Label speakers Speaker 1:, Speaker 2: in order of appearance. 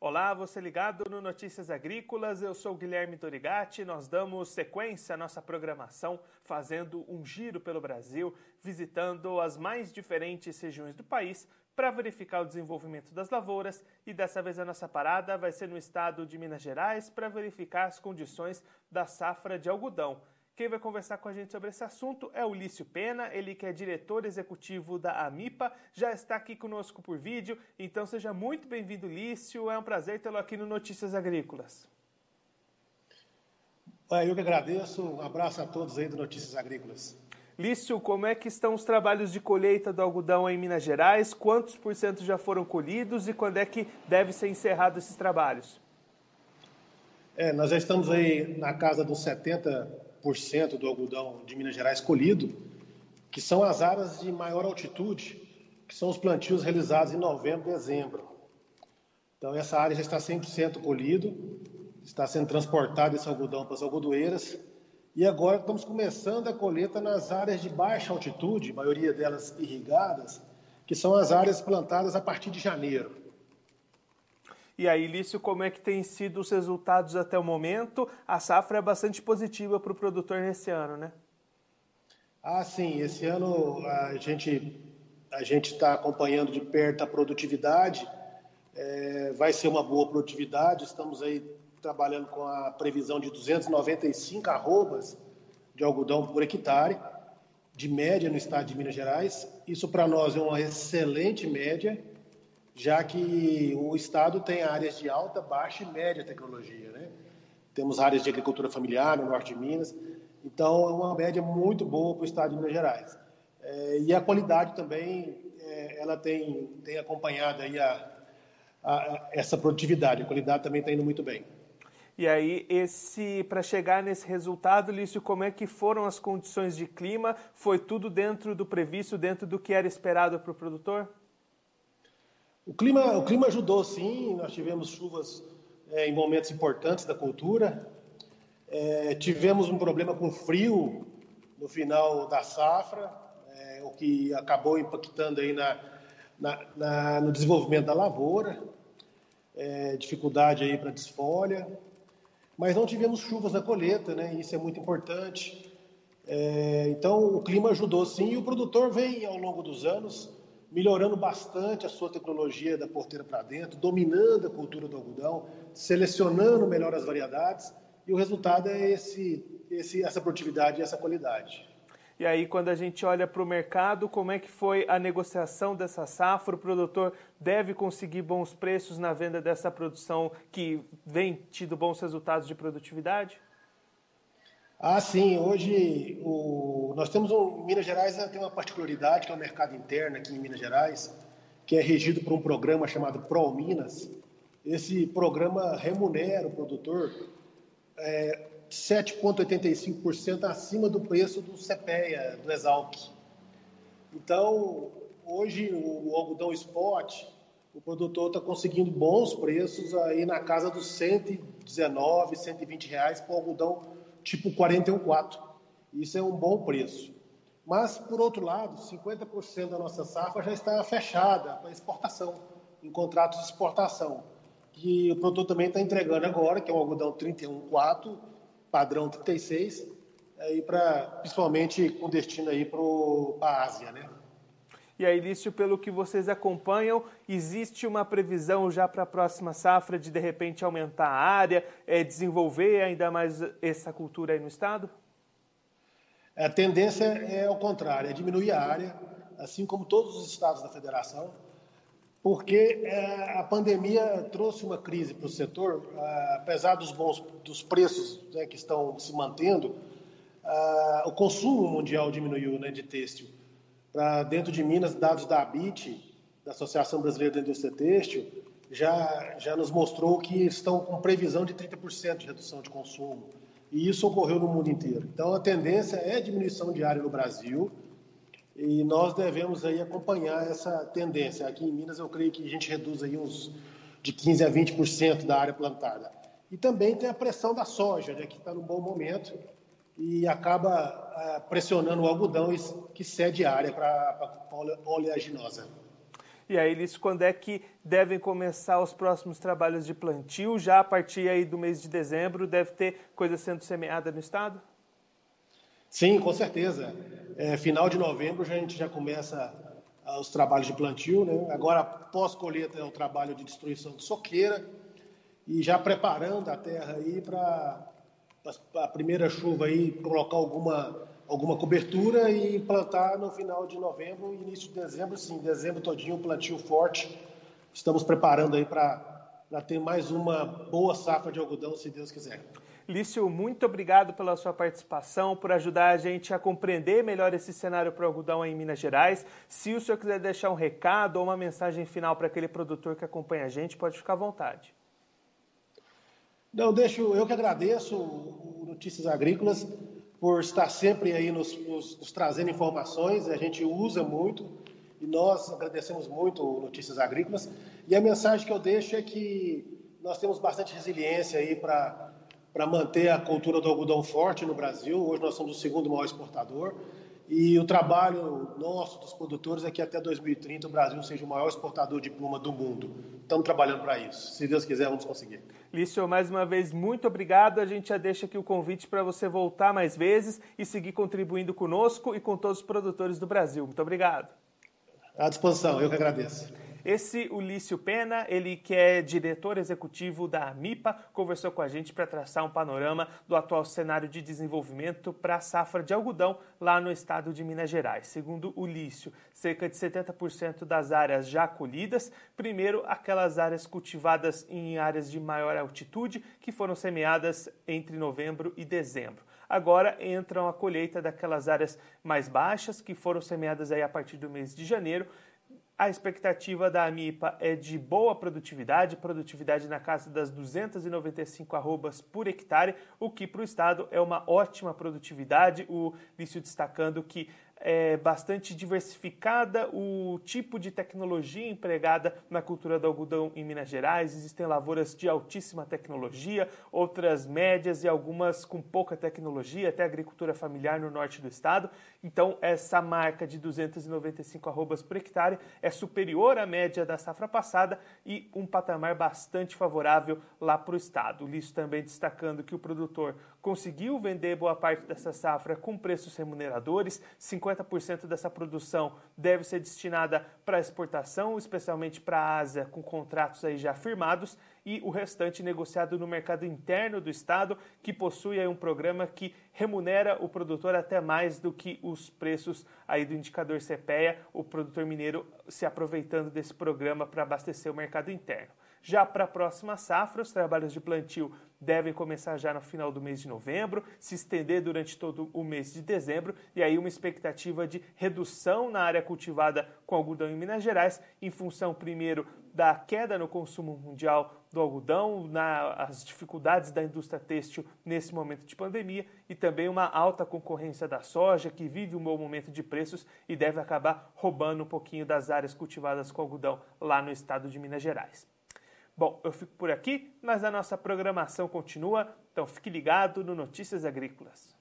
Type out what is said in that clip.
Speaker 1: Olá, você ligado no Notícias Agrícolas, eu sou o Guilherme Dorigatti. Nós damos sequência à nossa programação fazendo um giro pelo Brasil, visitando as mais diferentes regiões do país para verificar o desenvolvimento das lavouras, e dessa vez a nossa parada vai ser no estado de Minas Gerais para verificar as condições da safra de algodão. Quem vai conversar com a gente sobre esse assunto é o Lício Pena, ele que é diretor executivo da AMIPA, já está aqui conosco por vídeo, então seja muito bem-vindo, Lício, é um prazer tê-lo aqui no Notícias Agrícolas.
Speaker 2: Eu que agradeço, um abraço a todos aí do Notícias Agrícolas.
Speaker 1: Lício, como é que estão os trabalhos de colheita do algodão em Minas Gerais? Quantos por cento já foram colhidos e quando é que deve ser encerrado esses trabalhos?
Speaker 2: Nós já estamos aí na casa dos 70% do algodão de Minas Gerais colhido, que são as áreas de maior altitude, que são os plantios realizados em novembro e dezembro. Então essa área já está 100% colhido, está sendo transportado esse algodão para as algodoeiras, e agora estamos começando a colheita nas áreas de baixa altitude, a maioria delas irrigadas, que são as áreas plantadas a partir de janeiro.
Speaker 1: E aí, Lício, como é que têm sido os resultados até o momento? A safra é bastante positiva para o produtor nesse ano, né?
Speaker 2: Sim. Esse ano a gente está acompanhando de perto a produtividade. Vai ser uma boa produtividade. Estamos aí trabalhando com a previsão de 295 arrobas de algodão por hectare, de média no estado de Minas Gerais. Isso para nós é uma excelente média, já que o estado tem áreas de alta, baixa e média tecnologia, né? Temos áreas de agricultura familiar no norte de Minas, então é uma média muito boa para o estado de Minas Gerais. E a qualidade também, ela tem acompanhado aí essa produtividade, a qualidade também está indo muito bem.
Speaker 1: E aí, para chegar nesse resultado, Lício, como é que foram as condições de clima? Foi tudo dentro do previsto, dentro do que era esperado para o produtor?
Speaker 2: O clima ajudou, sim. Nós tivemos chuvas em momentos importantes da cultura. Tivemos um problema com frio no final da safra, o que acabou impactando aí no desenvolvimento da lavoura, dificuldade aí para desfolha. Mas não tivemos chuvas na colheita, né? Isso é muito importante. Então, o clima ajudou, sim, e o produtor vem, ao longo dos anos, melhorando bastante a sua tecnologia da porteira para dentro, dominando a cultura do algodão, selecionando melhor as variedades, e o resultado é essa produtividade e essa qualidade.
Speaker 1: E aí, quando a gente olha para o mercado, como é que foi a negociação dessa safra? O produtor deve conseguir bons preços na venda dessa produção que vem tido bons resultados de produtividade?
Speaker 2: Sim. Hoje, nós temos Minas Gerais tem uma particularidade, que é o mercado interno aqui em Minas Gerais, que é regido por um programa chamado ProMinas. Esse programa remunera o produtor 7,85% acima do preço do CPEA, do Exalc. Então, hoje, o algodão spot, o produtor está conseguindo bons preços aí na casa dos R$119, R$120 por algodão tipo 41,4. Isso é um bom preço. Mas, por outro lado, 50% da nossa safra já está fechada para exportação, em contratos de exportação, que o produtor também está entregando agora, que é um algodão 31,4, padrão 36, principalmente com destino aí para a Ásia, né?
Speaker 1: E aí, Lício, pelo que vocês acompanham, existe uma previsão já para a próxima safra de repente, aumentar a área, desenvolver ainda mais essa cultura aí no estado?
Speaker 2: A tendência é ao contrário, é diminuir a área, assim como todos os estados da federação, porque a pandemia trouxe uma crise para o setor, apesar dos preços, né, que estão se mantendo, o consumo mundial diminuiu, né, de têxtil. Dentro de Minas, dados da ABIT, da Associação Brasileira da Indústria Têxtil, já nos mostrou que estão com previsão de 30% de redução de consumo. E isso ocorreu no mundo inteiro. Então, a tendência é a diminuição de área no Brasil, e nós devemos aí acompanhar essa tendência. Aqui em Minas, eu creio que a gente reduz aí de 15% a 20% da área plantada. E também tem a pressão da soja, né, que está num bom momento, e acaba pressionando o algodão, que cede área para a oleaginosa.
Speaker 1: E aí, Lício, quando é que devem começar os próximos trabalhos de plantio? Já a partir aí do mês de dezembro deve ter coisa sendo semeada no estado?
Speaker 2: Sim, com certeza. Final de novembro a gente já começa os trabalhos de plantio, né? Agora, pós-colheita, é o trabalho de destruição de soqueira e já preparando a terra aí para a primeira chuva aí, colocar alguma cobertura e plantar no final de novembro, início de dezembro, sim, dezembro todinho, plantio forte. Estamos preparando aí para ter mais uma boa safra de algodão, se Deus quiser.
Speaker 1: Lício, muito obrigado pela sua participação, por ajudar a gente a compreender melhor esse cenário para o algodão aí em Minas Gerais. Se o senhor quiser deixar um recado ou uma mensagem final para aquele produtor que acompanha a gente, pode ficar à vontade.
Speaker 2: Não, eu que agradeço o Notícias Agrícolas por estar sempre aí nos trazendo informações, a gente usa muito e nós agradecemos muito o Notícias Agrícolas. E a mensagem que eu deixo é que nós temos bastante resiliência aí para manter a cultura do algodão forte no Brasil. Hoje nós somos o segundo maior exportador e o trabalho nosso, dos produtores, é que até 2030 o Brasil seja o maior exportador de pluma do mundo. Estamos trabalhando para isso. Se Deus quiser, vamos conseguir.
Speaker 1: Lício, mais uma vez, muito obrigado. A gente já deixa aqui o convite para você voltar mais vezes e seguir contribuindo conosco e com todos os produtores do Brasil. Muito obrigado.
Speaker 2: À disposição, eu que agradeço.
Speaker 1: Esse, o Lício Pena, ele que é diretor executivo da AMIPA, conversou com a gente para traçar um panorama do atual cenário de desenvolvimento para a safra de algodão lá no estado de Minas Gerais. Segundo o Lício, cerca de 70% das áreas já colhidas, primeiro aquelas áreas cultivadas em áreas de maior altitude que foram semeadas entre novembro e dezembro. Agora entram a colheita daquelas áreas mais baixas que foram semeadas aí a partir do mês de janeiro. A expectativa da AMIPA é de boa produtividade na casa das 295 arrobas por hectare, o que para o estado é uma ótima produtividade. O Lício destacando que é bastante diversificada o tipo de tecnologia empregada na cultura do algodão em Minas Gerais. Existem lavouras de altíssima tecnologia, outras médias e algumas com pouca tecnologia, até agricultura familiar no norte do estado. Então, essa marca de 295 arrobas por hectare é superior à média da safra passada e um patamar bastante favorável lá para o estado. O Lício também destacando que o produtor conseguiu vender boa parte dessa safra com preços remuneradores. 50% dessa produção deve ser destinada para exportação, especialmente para a Ásia, com contratos aí já firmados, e o restante negociado no mercado interno do estado, que possui aí um programa que remunera o produtor até mais do que os preços aí do indicador CPEA, o produtor mineiro se aproveitando desse programa para abastecer o mercado interno. Já para a próxima safra, os trabalhos de plantio devem começar já no final do mês de novembro, se estender durante todo o mês de dezembro, e aí uma expectativa de redução na área cultivada com algodão em Minas Gerais, em função, primeiro, da queda no consumo mundial do algodão, as dificuldades da indústria têxtil nesse momento de pandemia, e também uma alta concorrência da soja, que vive um bom momento de preços e deve acabar roubando um pouquinho das áreas cultivadas com algodão lá no estado de Minas Gerais. Bom, eu fico por aqui, mas a nossa programação continua, então fique ligado no Notícias Agrícolas.